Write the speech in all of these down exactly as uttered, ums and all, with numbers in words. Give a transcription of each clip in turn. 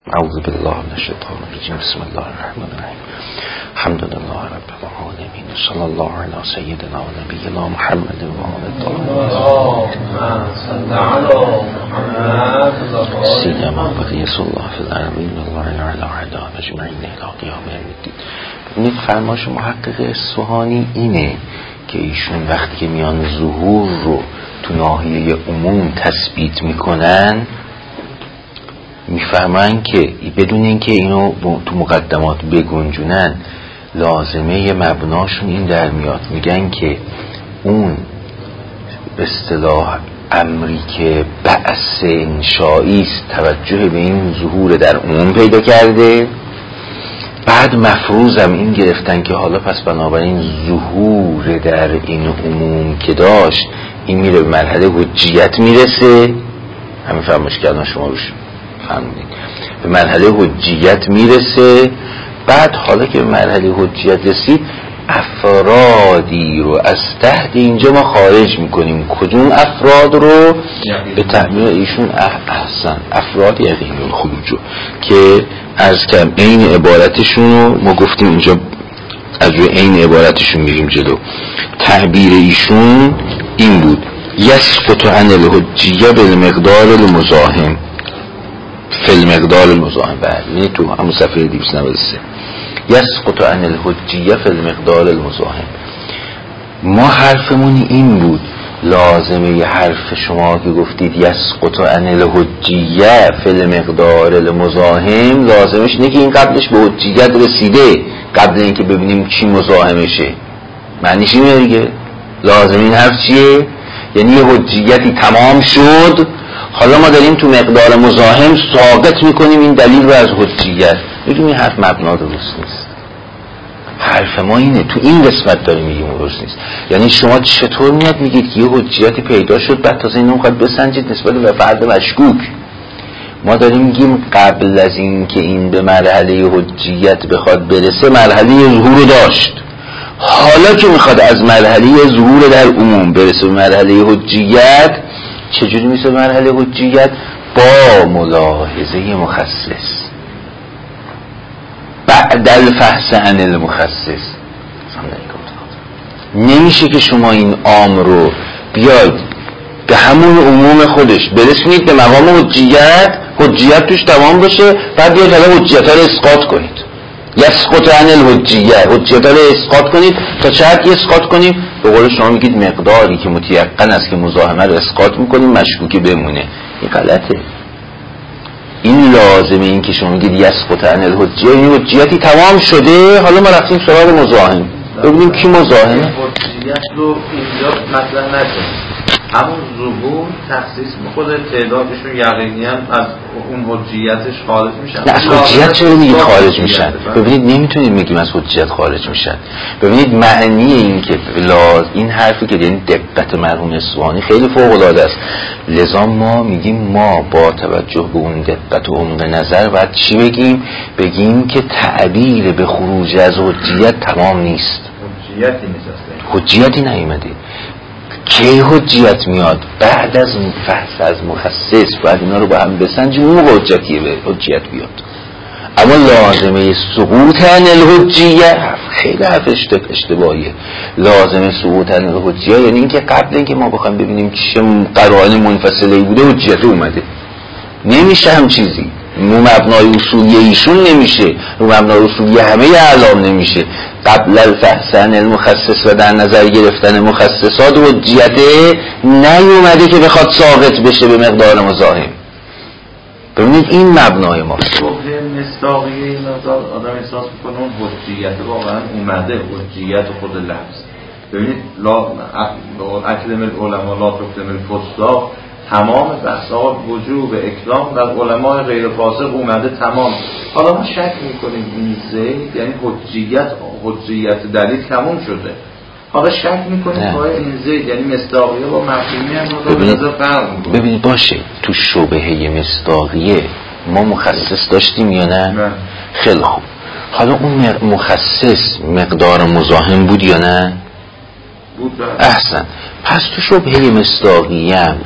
اعوذ بالله من الشیطان الرجیم. بسم الله الرحمن الرحیم. الحمد لله رب العالمین. صلی الله علی سیدنا و نبینا محمد و آل الطاهرین. سیما بقیه الله فی الارضین الله علی اعداء اجمعین الی قیام الدین. ببینید فرمایش محقق اصفهانی اینه که ایشون وقتی که میان ظهور رو تو ناحیه عموم تثبیت میکنن، میفهمن که بدون اینکه اینو تو مقدمات بگنجونن لازمه مبناشون این در میاد. میگن که اون اصطلاح امری که بعث انشایی است توجه به این ظهور در عموم پیدا کرده، بعد مفروضم این گرفتن که حالا پس بنابراین ظهور در این عموم که داشت این میره به مرحله حجیت میرسه. همین فرمایش کردن شما روش فهمیدید، به مرحله حجیت میرسه. بعد حالا که به مرحله حجیت رسید افرادی رو از تحت اینجا ما خارج میکنیم. کدوم افراد رو؟ به تعبیر ایشون احسن افراد یقین الخروج که از کم این عبارتشون رو ما گفتیم اینجا از روی این عبارتشون میریم جلو. تعبیر ایشون این بود: یسقط عن الحجیه بالمقدار المزاحم فی المقدار المزاحم. بله تو همون صفحه دویست و نود و سه یسقط عن الحجیه فی المقدار المزاحم. ما حرفمون این بود، لازمه ی حرف شما که گفتید یسقط عن الحجیه فی المقدار المزاحم، لازمش اینه که این قبلش به حجیت رسیده قبل اینکه ببینیم چی مزاحمشه. معنیش اینه دیگه. لازم این حرف چیه؟ یعنی یه حجیتی تمام شد، حالا ما داریم تو مقدار مزاحم ثابت میکنیم این دلیل رو از حجیت. میگیم این حرف مبنا درست نیست. حرف ما اینه، تو این قسمت داریم میگیم درست نیست. یعنی شما چطور میاد میگید که یه حجیتی پیدا شد بعد تازه اینو میخواد بسنجید نسبت به فرد مشکوک؟ ما داریم میگیم قبل از این که این به مرحله حجیت بخواد برسه مرحله ظهور رو داشت. حالا که میخواد از مرحله ظهور در عموم برسه به مرحله حجیت، چجوری میشه مرحله حجیت؟ با ملاحظه مخصص بعد الفحص عن المخصص. نمیشه که شما این عام رو بیاید به همون عموم خودش برسونید به مقام حجیت، حجیت توش تمام بشه، بعد بیاید حالا حجیت ها رو اسقاط کنید. یسقط عن الحجیه، حجیت ها رو اسقاط کنید. تا چه حد اسقاط کنیم؟ به قول شما میگید مقداری که متیقن است که مزاحمه رو اسقاط میکنیم، مشکوکی بمونه. این غلطه. این لازمه. این که شما میگید یسقط عن الحجیه، این حجیتی تمام شده، حالا ما رفتیم سراغ مزاحم ببینیم کی مزاحمه. حجیت رو اینجا مطرح نکنیم، همون ظهور تخصیص میخوده تعدادشون یقینی هم از اون حجیتش خارج میشن. نه از حجیت چرا میگید خارج میشن؟ ببینید نمیتونید میگیم از حجیت خارج میشن. ببینید معنی این که لاز این حرفی که یعنی دقت مرحوم اصفهانی خیلی فوق العاده است. لذا ما میگیم ما با توجه به اون دقت و عمق نظر باید چی بگیم؟ بگیم که تعبیر به خروج از حجیت تمام نیست. حجیتی نیست، حجیتی نیومده. کی حجیت میاد؟ بعد از فحص از مخصص باید اینا رو با هم بسنجیم، اون حجیتی به حجیت بیاد. اما لازمه سقوط عن الحجیه خیلی حرف اشتباهیه. لازمه سقوط عن الحجیه یعنی اینکه قبل اینکه ما بخوایم ببینیم چه قرائن منفصله بوده حجیت اومده. نمیشه هم چیزی رو مبنای اصولی ایشون نمیشه، رو مبنای اصولی همه اعلام نمیشه. قبل الفحص عن المخصص و در نظر گرفتن مخصصات حجیت نیومده که بخواد ثابت بشه به مقدار مزاحم. ببینید این مبنای ما شبه مصداقیه. این مقدار آدم احساس میکنه اون حجیت واقعا اومده، حجیت خود لفظ. ببینید لا اکرم العلماء لا تکرم الفساق، تمام بحث‌ها وجوب اکرام در علماء غیر فاسق اومده تمام. حالا ما شک میکنیم این زید یعنی حجیت حجیت دلیل تموم شده، حالا شک میکنیم که این زید یعنی مصداقیه با مفهومی هم رو فرق میکنه. ببینید باشه تو شبهه مصداقیه ما مخصص داشتیم یا نه؟ نه. خیلی خوب. حالا اون مخصص مقدار مزاحم بود یا نه؟ بود. احسن. پس تو شبهه مصداقیه هم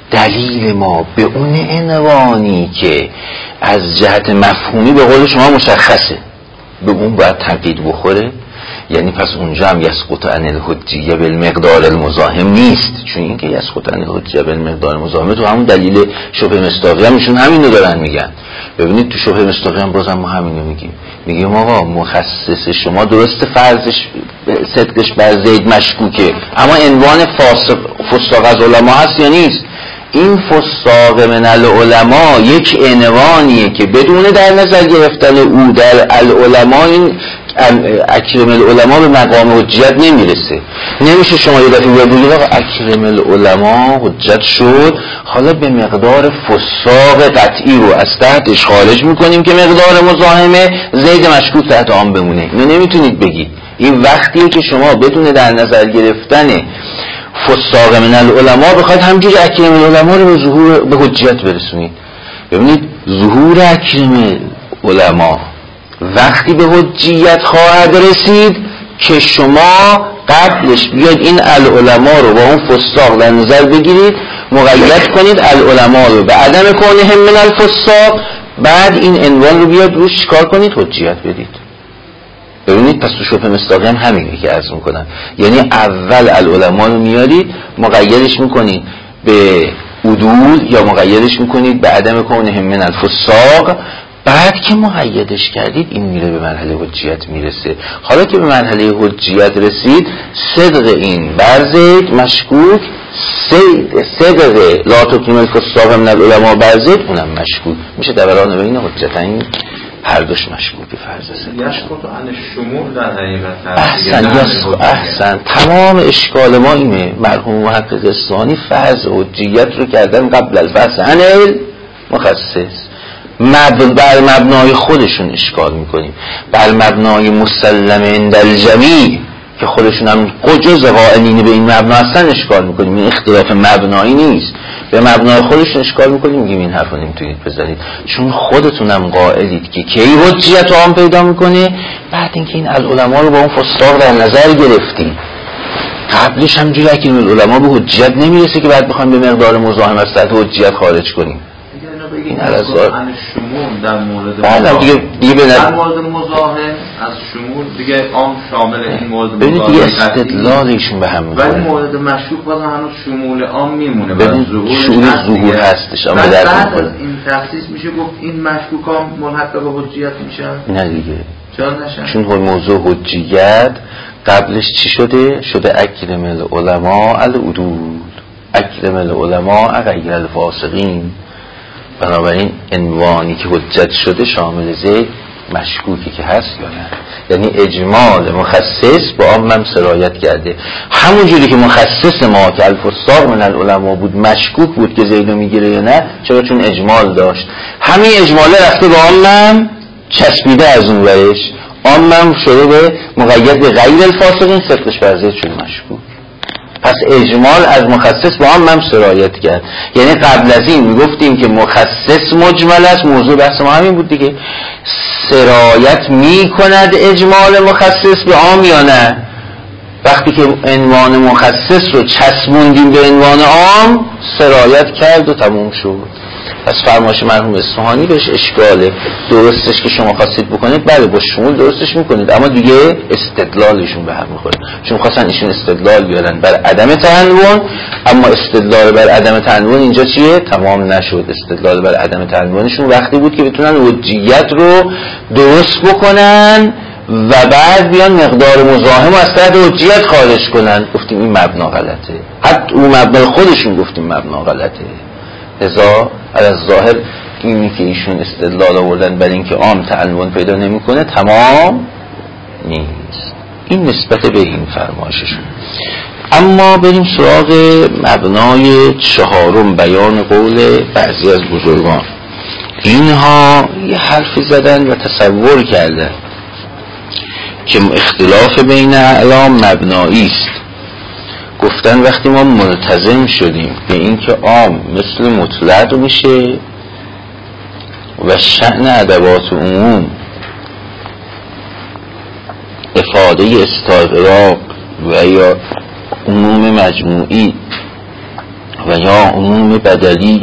دلیل ما به اون عنوانی که از جهت مفهومی به قول شما مشخصه به اون باید تقیید بخوره، یعنی پس اونجا هم یسقط عن الحجیه بالمقدار المزاحم نیست، چون اینکه یسقط عن الحجیه بالمقدار المزاحم تو همون دلیل شبه مصداقی هم ایشون همینو دارن میگن. ببینید تو شبه مصداقی هم بازم ما همینو میگیم، میگیم آقا مخصص شما درست فرضش صدقش بر زید مشکوکه، اما عنوان فاسق فساق از علما هست یا نیست؟ این فساق من العلماء یک عنوانیه که بدون در نظر گرفتن او در العلماء این اکرم العلماء به مقام حجیت نمیرسه. نمیشه شما یه دفعه بگید آقا اکرم العلماء حجت شد، حالا به مقدار فساق قطعی رو از تحتش خارج میکنیم که مقدار مزاحمه زید مشکوک تحت آن بمونه. اینو نمیتونید بگید. این وقتیه که شما بدون در نظر گرفتن فساق من العلماء بخواید همجوری اکرم العلماء رو به ظهور به حجیت برسونید. ببینید ظهور اکرم العلماء وقتی به حجیت خواهد رسید که شما قبلش بیاید این العلماء رو با اون فساق در نظر بگیرید، مقید کنید العلماء رو به عدم کونهم من الفساق، بعد این عنوان رو بیاد روش چیکار کنید؟ حجیت بدید. ببینید پس تو شبه مصداقی هم همینه که عرض میکنن، یعنی اول العلماء رو میارید مقیدش میکنید به عدول یا مقیدش میکنید به عدم کونهم من الفساق، بعد که مقیدش کردید این میره به مرحله حجیت میرسه. حالا که به مرحله حجیت رسید صدق این برزید مشکوک، صدق لا تکریم الفساق من العلماء برزید اونم مشکوک میشه، دوران بین حجتین هر دوش مشکوکی فرض است. یسقط عن الشمول در حقیقت. احسن یسقط احسن تمام اشکال ما اینه. مرحوم محقق اصفهانی فرض حجیت رو کردن قبل البحث عن المخصص، مب... بر مبنای خودشون اشکال میکنیم، بر مبنای مسلم عند الجمیع که خودشون هم جز قائلین به این مبنا هستن اشکال میکنیم. این اختلاف مبنایی نیست، به مبنای خودشون اشکال میکنیم، میگیم این حرفو نمیتونید بزنید چون خودتونم قائلید که کی حجیت عام پیدا میکنه؟ بعد اینکه این العلماء رو با اون فساق در نظر گرفتیم. قبلش همجوری اکرم العلماء به حجیت نمیرسه که بعد بخوایم به مقدار مزاحم از تحت حجیت خارج کنیم. این الازار عن شمول در مورد مزاحم دیگه دیگه در مورد مزاحم از شمول دیگه عام شامل این مورد مزاحم دیگه استدلالشون به هم میخوره، ولی مورد مشکوک باز هنوز شمول عام میمونه، ببین شمول ظهور هستش اما بعد از این تخصیص میشه گفت این مشکوک هم ملحق به حجیت میشن؟ نه دیگه چرا نشن؟ چون موضوع حجیت قبلش چی شده؟ شده اکرم العلماء العدول، اکرم العلماء غیر الفاسقین. بنابراین عنوانی که حجت شده شامل زید مشکوکی که هست یا نه، یعنی اجمال مخصص با عام هم سرایت کرده. همون جوری که مخصص ما که الفساق من العلماء بود مشکوک بود که زیدو میگیره یا نه، چرا؟ چون اجمال داشت. همین اجماله رفته با عام هم چسبیده از اون ورش، عام هم شده به مقید به غیر الفاسقین، صدقش بر زید شده مشکوک. پس اجمال از مخصص با هم هم سرایت کرد. یعنی قبل از این میگفتیم که مخصص مجمل است، موضوع بحث ما همین بود دیگه، سرایت میکند اجمال مخصص به عام یا نه؟ وقتی که عنوان مخصص رو چسبوندیم به عنوان عام سرایت کرد و تموم شد. پس فرمایش مرحوم اصفهانی بهش اشکاله. درستش که شما خواستید بکنید بله با شمول درستش میکنید، اما دیگه استدلالشون به هم میخوره، چون خواستن ایشون استدلال بیارن بر عدم تنوع، اما استدلال بر عدم تنوع اینجا چیه؟ تمام نشد. استدلال بر عدم تنوعشون وقتی بود که بتونن حجیت رو درست بکنن و بعد بیان مقدار مزاحم از تحت حجیت خارج کنن. گفتیم این مبنا غلطه، حتی اون مبنا خودشون گفتیم مبنا غلطه. ازا از ظاهر اینی که ایشون استدلال آوردن برای اینکه عام تعنون پیدا نمیکنه تمام نیست. این نسبت به این فرمایششون. اما بریم سراغ مبنای چهارم، بیان قول بعضی از بزرگان. اینها یه حرفی زدن و تصور کردن که اختلاف بین اعلام مبنایی است. گفتن وقتی ما ملتزم شدیم به این که عام مثل مطلق میشه و شأن ادوات عموم افاده استغراق و یا عموم مجموعی و یا عموم بدلی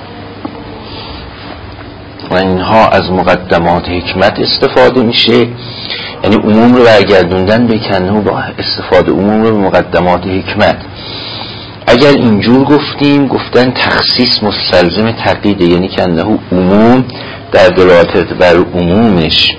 و اینها از مقدمات حکمت استفاده میشه، یعنی عموم رو برگردوندن به کنه با استفاده عموم رو به مقدمات حکمت. اگر اینجور گفتیم گفتن تخصیص مستلزم تقییده، یعنی کنه عموم در دلالت بر عمومش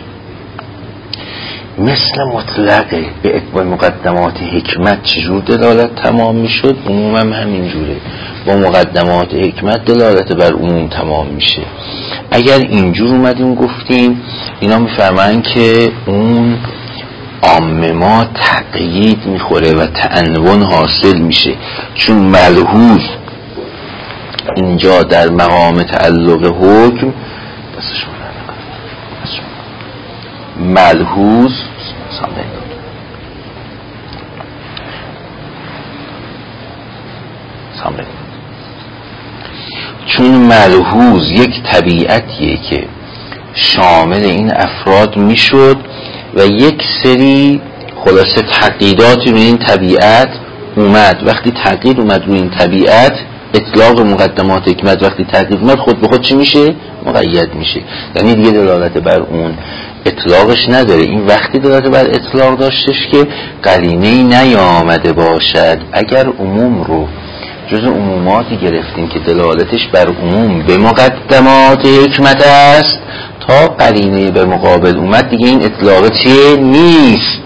مثل مطلقه به مقدمات حکمت چجور دلالت تمام میشد، عموم هم همینجوره با مقدمات حکمت دلالت بر عموم تمام میشه. اگر اینجور اومدیم گفتیم اینا میفهمن که اون عام ما تقیید میخوره و تعنون حاصل میشه، چون ملحوظ اینجا در مقام تعلق حکم ملحوظ چون ملحوظ یک طبیعتیه که شامل این افراد میشد و یک سری خلاصه تقییداتی روی این طبیعت اومد. وقتی تقیید اومد روی این طبیعت، اطلاق مقدمات حکمت وقتی تقیید اومد خود به خود چی میشه؟ مقید میشه، یعنی دیگه دلالت بر اون اطلاقش نداره. این وقتی دلالت بر اطلاق داشتش که قرینه‌ای نیامده باشد. اگر عموم رو جز عموماتی گرفتیم که دلالتش بر عموم به مقدمات حکمت است، تا قرینه به مقابل اومد دیگه این اطلاق چیه؟ نیست.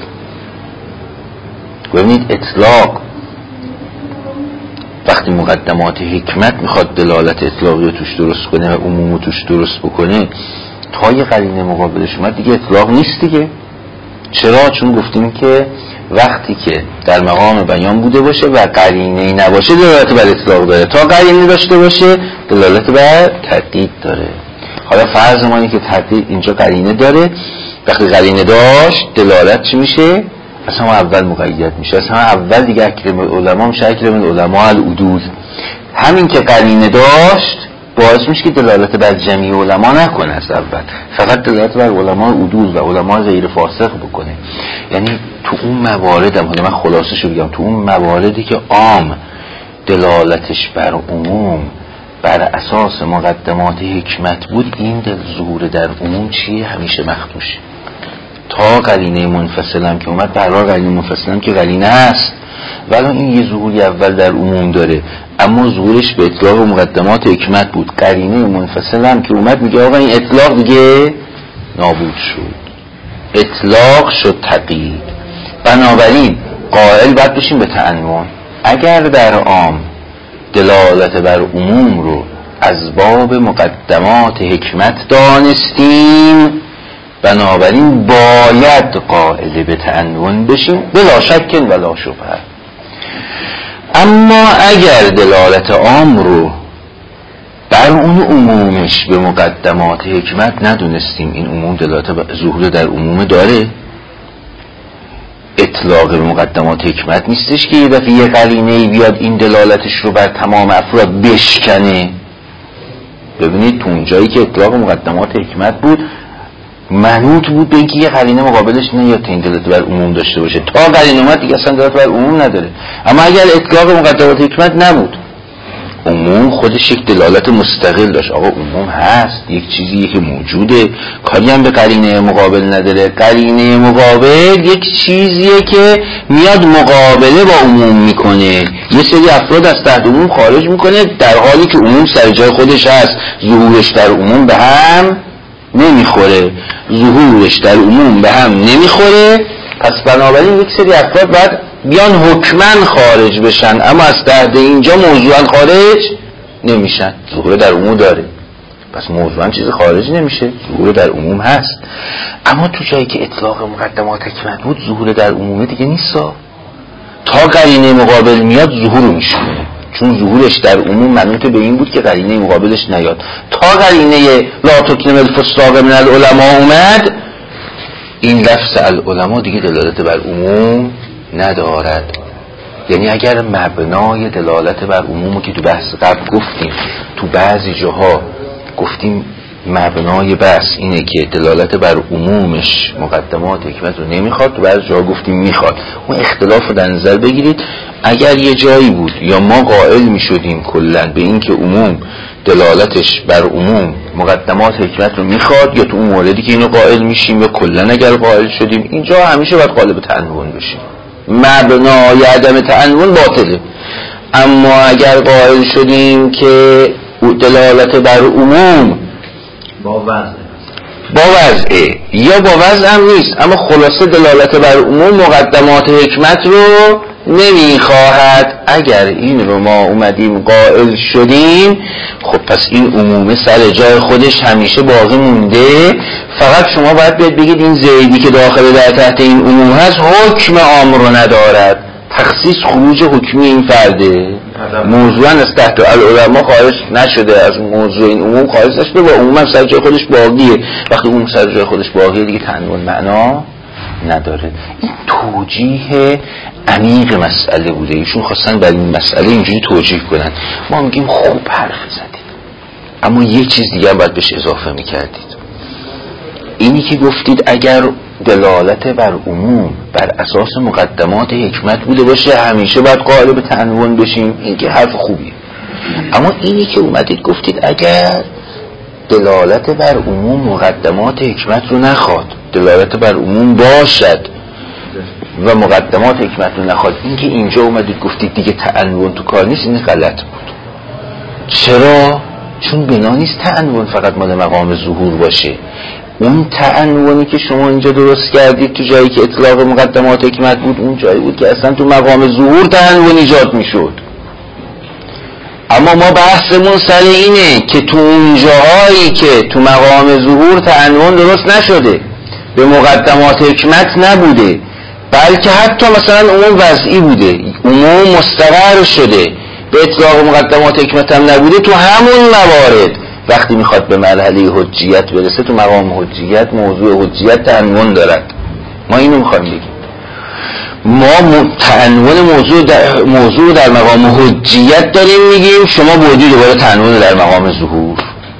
ببینید اطلاق وقتی مقدمات حکمت میخواد دلالت اطلاقی رو توش درست کنه و عموم رو توش درست بکنه، تا یه قرینه مقابلش اومد دیگه اطلاق نیست دیگه. چرا؟ چون گفتیم که وقتی که در مقام بیان بوده باشه و قرینه‌ای نباشه دلالت بر اطلاق داره، تا قرینه داشته باشه دلالت بر تقیید داره. حالا فرض ما اینه که تقیید اینجا قرینه داره، وقتی قرینه داشت دلالت چی میشه؟ اصلا اول مقید میشه، اصلا اول دیگه اکرم العلماء میشه اکرم العلماء العدول. همین که قرینه داشت باعث میشه که دلالت بر جمیع علما نکنه، از اول فقط دلالت بر علماء عدول و علماء غیر فاسق بکنه. یعنی تو اون موارد هم، حالا من خلاصه بگم، تو اون مواردی که عام دلالتش بر عموم بر اساس مقدمات حکمت بود، این دل ظهور در عموم چیه؟ همیشه مخدوشه. تا قرینه منفصل هم که اومد، برای قرینه منفصل هم که قرینه هست، ولی این یه ظهوری اول در عموم داره، اما ظهورش به اطلاق مقدمات حکمت بود. قرینه منفصل هم که اومد میگه آقا این اطلاق دیگه نابود شد، اطلاق شد تقیید. بنابراین قائل باید بشیم به تعنون. اگر در عام دلالت بر عموم رو از باب مقدمات حکمت دانستیم، بنابراین باید قائل به تعنون بشیم بلا شک ولا شبهه. اما اگر دلالت عام رو بر اون عمومش به مقدمات حکمت ندونستیم، این عموم دلالت ظهور در عموم داره، اطلاق به مقدمات حکمت نیستش که یه دفعه یه قرینه‌ای بیاد این دلالتش رو بر تمام افراد بشکنه. ببینید تو اون جایی که اطلاق مقدمات حکمت بود منوط بود به اینکه یه قرینه مقابلش نیاد تا این دلالت بر عموم داشته باشه. تا قرینه اومد دیگه اصلا دلالت بر عموم نداره. اما اگر اطلاق مقدمات حکمت نبود، عموم خودش یک دلالت مستقل داشت. آقا عموم هست، یک چیزیه که موجوده، کاری هم به قرینه مقابل نداره. قرینه مقابل یک چیزیه که میاد مقابله با عموم میکنه، یه سری افراد از تحت عموم خارج میکنه، در حالی که عموم سر جای خودش هست. ظهورش در عموم به هم نمیخوره، ظهورش در عموم به هم نمیخوره. پس بنابراین یک سری افراد باید بیان حکمن خارج بشن، اما از تحت اینجا موضوعا خارج نمیشن. ظهور در عموم داره، پس موضوعا چیز خارج نمیشه، ظهور در عموم هست. اما تو جایی که اطلاق مقدمات حکمت بود، ظهور در عموم دیگه نیست. تا قرینه مقابل میاد ظهور میشه، چون ظهورش در عموم منوط به این بود که قرینه مقابلش نیاد. تا قرینه لا تکلم الفساق من العلماء اومد، این لفظ العلماء دیگه دلالت بر عموم ندارد. یعنی اگر مبنای دلالت بر عموم که تو بحث قبل گفتیم، تو بعضی جاها گفتیم مبنای بحث اینه که دلالت بر عمومش مقدمات حکمت رو نمیخواد، تو بعض جا گفتیم میخواد. اون اختلاف رو در نظر بگیرید. اگر یه جایی بود یا ما قائل میشدیم کلا به این که عموم دلالتش بر عموم مقدمات حکمت رو میخواد، یا تو اون موردی که اینو قائل میشیم، یا کلا اگر قائل شدیم، اینجا همیشه باید قالب تنوین بشیم. مبنای عدم تنوین باطله. اما اگر قائل شدیم که دلالت بر عموم با وضع با وضعه یا با وضع هم نیست، اما خلاصه دلالت بر عموم مقدمات حکمت رو نمیخواهد، اگر این رو ما اومدیم قائل شدیم، خب پس این عموم سر جای خودش همیشه باقی مونده. فقط شما باید بیاد بگید این زیدی که داخل در تحت این عموم هست حکم عام رو ندارد. تخصیص خروج حکمی این فرده موضوعاً از تحت العلماء خارج نشده، از موضوع این عموم خارج نشده و عموم هم سر جای خودش باقیه. وقتی عموم سر جای خودش باقیه دیگه تنوین معنا نداره. این توجیه عمیق مسئله بوده، ایشون خواستن برای این مسئله اینجوری توجیه کنن. ما میگیم خوب حرف زدید، اما یه چیز دیگه هم باید بهش اضافه میکردید. اینی که گفتید اگر دلالت بر عموم بر اساس مقدمات حکمت بوده باشه همیشه باید قالب تنوین بشیم، این که حرف خوبیه. اما اینی که اومدید گفتید اگر دلالت بر عموم مقدمات حکمت رو نخواد، دلالت بر عموم باشد و مقدمات حکمت رو نخواد، این که اینجا اومدید گفتید دیگه تنوین تو کار نیست، این غلط بود. چرا؟ چون بنا نیست تنوین فقط مال مقام ظهور باشه. اون تنوینی که شما اینجا درست کردید تو جایی که اطلاق مقدمات حکمت بود، اون جایی بود که اصلا تو مقام ظهور تنوین ایجاد میشد. اما ما بحثمون سر اینه که تو اون جاهایی که تو مقام ظهور تنوین درست نشده، به مقدمات حکمت نبوده، بلکه حتی مثلا عموم وضعی بوده، عموم مستقر شده، به اطلاق مقدمات حکمت هم نبوده، تو همون موارد وقتی میخواد به مرحله حجیت برسه، تو مقام حجیت موضوع حجیت تنوین دارد. ما اینو میخوایم بگیم. ما تنوین موضوع در موضوع در مقام حجیت داریم میگیم، شما بودی دوباره تنوین در مقام ظهور.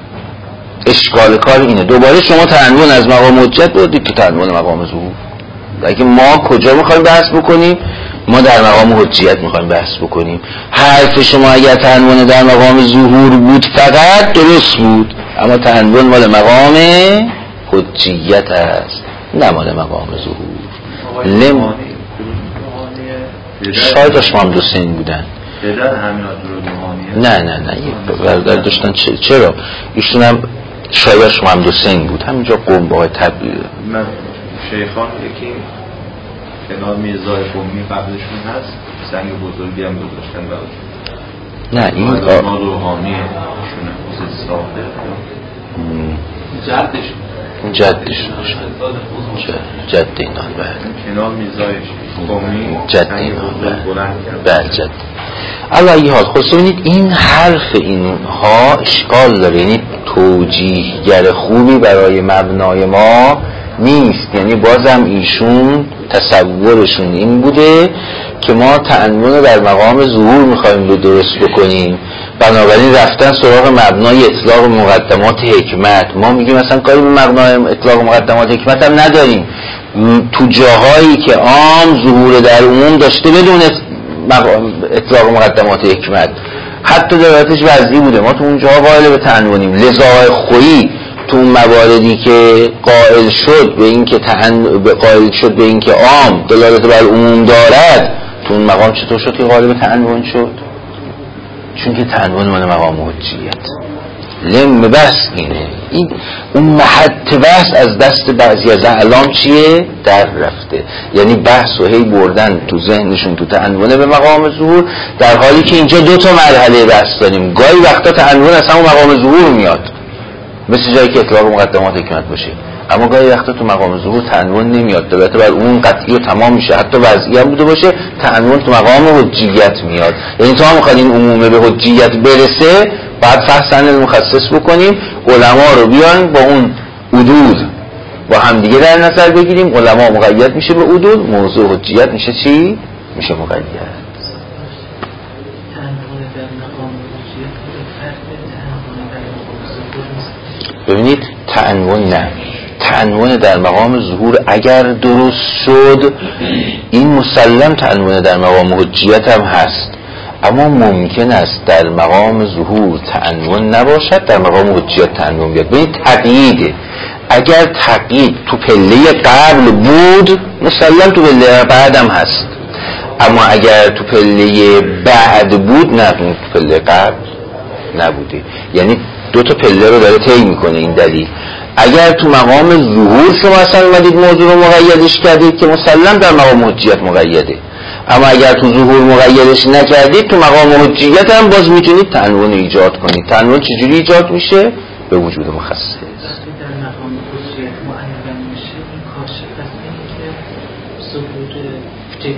اشکال کار اینه، دوباره شما تنوین از مقام حجیت بودید تو تنوین مقام ظهور. اگه ما کجا میخوایم بحث بکنیم؟ ما در مقام حجیت میخوایم بحث بکنیم. حرف شما اگر تنوین در مقام ظهور بود فقط درست بود، اما تنوین مال مقام حجیت است نه مال مقام ظهور. لم شاید اشمام حسین بودن پدر همین روحانیه؟ نه نه نه برادر داشتن. چرا؟ ایشون هم شاید اشمام حسین بود، همینجا قوم با تبدیل من شیخان یکی کنار میرزای قومی قبلشون هست، سنگ بزرگی هم گذاشتن براشون. نه این ما روحانیه شونه مثل صاحب جدشون جدشون جد اینان بله کنار میرزای قومی جد اینان بله جد. علی حال خود ببینید این حرف اینها اشکال داره، یعنی توجیهگر خوبی برای مبنای ما نیست. یعنی بازم ایشون تصورشون این بوده که ما تنوین در مقام ظهور میخوایم رو درست بکنیم، بنابراین رفتن سراغ مبنای اطلاق مقدمات حکمت. ما میگیم مثلا کاری به مبنای اطلاق مقدمات حکمت هم نداریم، تو جاهایی که عام ظهور در عموم داشته بدون اطلاق مقدمات حکمت، حتی دلالتش وضعی بوده، ما تو اون جاها قائل به تنوینیم. لذا خویی تو مواردی که قائل شد به این که تن... قائل شد به این که عام دلالت بر عموم دارد، تو اون مقام چطور شد که قائل به تنوین شد؟ چون که تنوین مال مقام حجیت. لم بحث اینه، این اون محط بحث از دست بعضی از اعلام چیه؟ در رفته. یعنی بحث و هی بردن تو ذهنشون تو تنوین به مقام ظهور، در حالی که اینجا دو تا مرحله بحث داریم. گاهی وقتا تنوین از همون مقام ظهور میاد، مثل جایی که اطلاق مقدمات حکمت باشه، اما گاهی وقتا تو مقام ظهور تنوین نمیاد، دلالت بر اون قطعی و تمام میشه، حتی وضعی هم بوده باشه، تنوین تو مقام حجیت میاد. یعنی تا ما میخوایم این عمومه به حجیت برسه بعد فحص مخصص بکنیم، علما رو بیان با اون عدول با هم دیگه در نظر بگیریم، علما مقید میشه به عدول، موضوع حجیت میشه چی؟ میشه مقید. ببینید تعنون نه، تعنون در مقام ظهور اگر درست شد این مسلم تعنون در مقام حجیت هم هست، اما ممکن است در مقام ظهور تعنون نباشد در مقام حجیت تعنون بیاد. ببینید تقییده، اگر تقیید تو پله قبل بود مسلم تو پله بعد هم هست، اما اگر تو پله بعد بود نه تو پله قبل نبوده. یعنی دو تا پله رو داره طی میکنه این دلیل. اگر تو مقام ظهور شما اصلا اومدید موضوع رو مقیدش کردید که مسلم در مقام حجیت مقیده، اما اگر تو ظهور مقیدش نکردید تو مقام حجیت هم باز میتونید تنوین ایجاد کنید. تنوین چجوری ایجاد میشه؟ به وجود مخصص. در مقام حجیت معین میشه این کاشف از اینه که ظهور جدی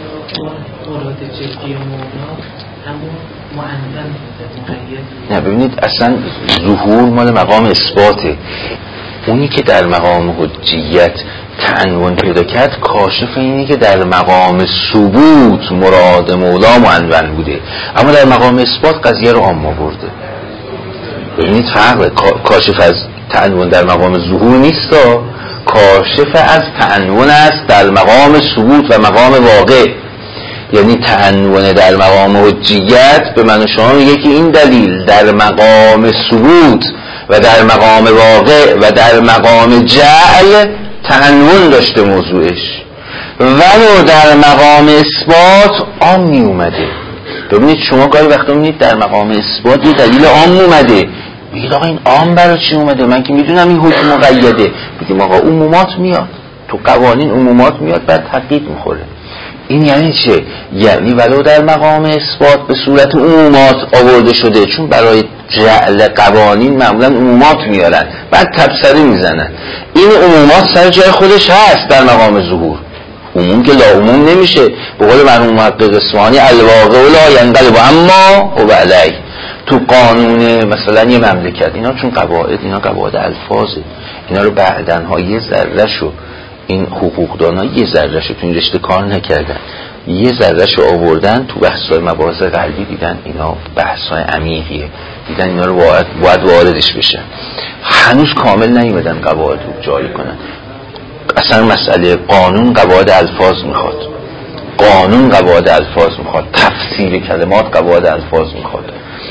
و مراد جدی و مولا همون معین مقید. نه ببینید اصلا ظهور مال مقام اثباته، اونی که در مقام حجیت تعنون پیدا کرد کاشف اینه که در مقام ثبوت مراد مولا معنون بوده، اما در مقام اثبات قضیه رو عام آورده. ببینید فرق کاشف از تعنون در مقام ظهور نیست، کاشف از تعنون است در مقام ثبوت و مقام واقع. یعنی تعنون در مقام حجیت به من و شما میگه که این دلیل در مقام ثبوت و در مقام واقع و در مقام جعل تعنون داشته موضوعش، ولو در مقام اثبات عام می اومده. ببینید شما گاهی وقتا میبینید در مقام اثبات یه دلیل عام اومده، میگید آقا این عام برای چی اومده؟ من که میدونم این حکم مقیده. میگیم آقا عمومات میاد تو قوانین، عمومات میاد بعد تقیید میخوره. این یعنی چه؟ یعنی ولو در مقام اثبات به صورت عمومات آورده شده، چون برای جعل قوانین معمولا عمومات میارن بعد تبصره میزنن. این عمومات سر جای خودش هست در مقام ظهور، عموم که لا عموم نمیشه. به قول مرحوم محقق اصفهانی الواقع لا ینقلب اما و علی. تو قانون مثلا یه مملکت اینا چون قواعد اینا قواعد الفاظه، اینا رو بعدنها یه ذره شو این حقوقدان‌ها یه ذره شو تو این رشته کار نکردن، یه ذره شو آوردن تو بحث‌های مباحث قلبی، دیدن اینا بحث‌های عمیقیه، دیدن اینا رو باید باید واردش بشن. هنوز کامل نیومدن قواعد رو جاری کنن. اصلا مسئله قانون قواعد الفاظ میخواد، قانون قواعد الفاظ میخواد، تفسیر کلمات قواعد الفاظ میخواد.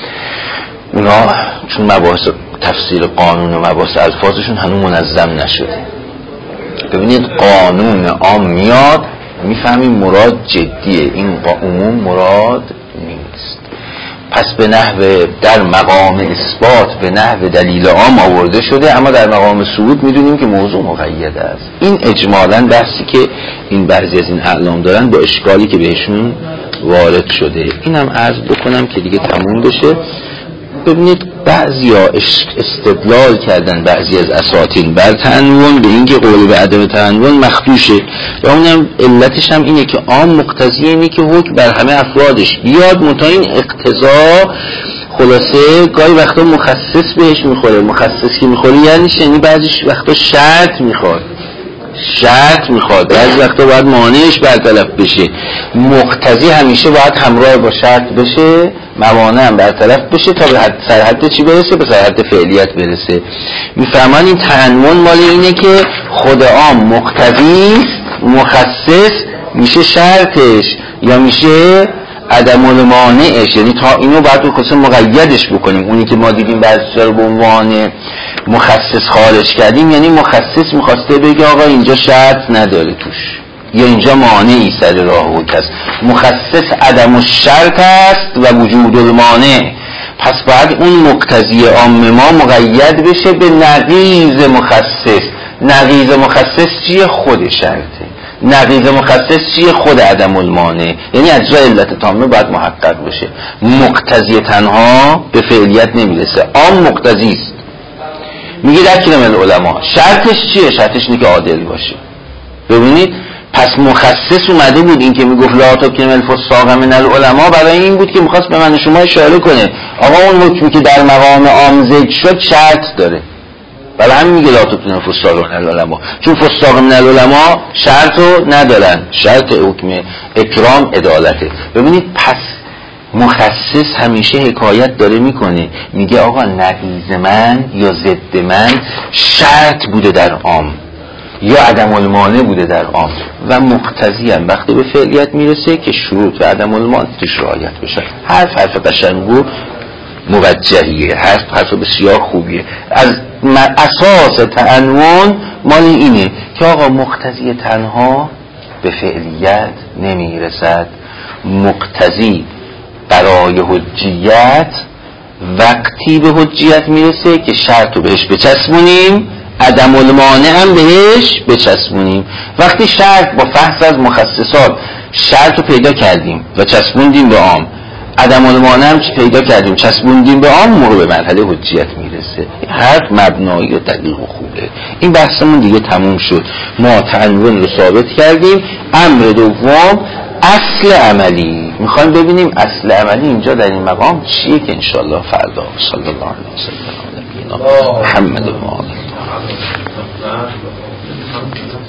اونا چون مباحث تفسیر قانون و مباحث الفاظشون هنوز منظم نشده. ببینید قانون عام میاد میفهمیم مراد جدیه، این عموم مراد نیست. پس به نحو در مقام اثبات به نحو دلیل عام آورده شده، اما در مقام ثبوت میدونیم که موضوع مقید است. این اجمالاً بحثی که این بعضی از این اعلام دارن با اشکالی که بهشون وارد شده. اینم عرض بکنم که دیگه تموم بشه. ببینید بعضیا استدلال کردن بعضی از اساطین بر تعنون به اینکه قول به عدم تعنون مخدوشه، و اونم علتش هم اینه که عام مقتضی اینه که حکم بر همه افرادش بیاد، منتها این اقتضا خلاصه گاهی وقتا مخصص بهش میخوره. مخصص که میخوره یعنی یعنی بعضی وقتا شرط میخواد، شرط میخواد بعضی وقتا باید مانعش برطرف بشه. مقتضی همیشه باید همراه با شرط بشه، موانع هم برطرف بشه تا به حد سر حد چی برسه؟ به سر حد فعلیت برسه. میفهمان این تعنون مال اینه که خود عام مقتضی مخصص میشه شرطش یا میشه عدم المانعش، یعنی تا اینو باید رو کسی مقیدش بکنیم. اونی که ما دیدیم بعضی رو به عنوان مخصص خارج کردیم، یعنی مخصص میخواسته بگه آقا اینجا شرط نداره توش یا اینجا مانعی سر راه و کس. مخصص عدم الشرط است و وجود المانع، پس باید اون مقتضی عام ما مقید بشه به نقیض مخصص. نقیض مخصص چیه؟ خود شرطه. نقیض مخصص چیه؟ خود عدم المانع، یعنی اجزای علت تامه باید محقق بشه. مقتضی تنها به فعلیت نمیرسه، عام مقتضی است. میگه در کلام العلماء شرطش چیه؟ شرطش اینه که عادل باشه. ببینید پس مخصص اومده بود این که میگفت لا تکلم الفساق من العلماء، برای این بود که میخواست به من شما اشاره کنه آقا اون حکمی که در مقام عام ذکر شد شرط داره. برای همین میگه لا تکلم الفساق من العلماء، چون فساق من العلماء شرط رو ندارن، شرط حکم اکرام عدالته. ببینید پس مخصص همیشه حکایت داره میکنه، میگه آقا نقیض من یا ضد من شرط بوده در عام یا عدم المانع بوده در عام و مقتضی هم وقتی به فعلیت میرسه که شروط و عدم المانع توش رعایت بشه. حرف حرف قشنگو موجهیه، حرف حرف بسیار خوبیه. از اساس تعنون مال اینه که آقا مقتضی تنها به فعلیت نمیرسد، مقتضی برای حجیت وقتی به حجیت میرسه که شرط رو بهش بچسبونیم، عدم المانع هم بهش بچسبونیم. وقتی شرط با فحص از مخصصات شرط رو پیدا کردیم و چسبوندیم به عام، عدم المانع هم که پیدا کردیم چسبوندیم به عام، موقع به مرحله حجیت میرسه. حرف مبنایی و دقیق و خوبه. این بحثمون دیگه تموم شد. ما تعنون رو ثابت کردیم. امر دوم اصل عملی. میخوایم ببینیم اصل عملی اینجا در این مقام چیه که انشاءالله فردا صلی الله علیه و سلم محمد و آله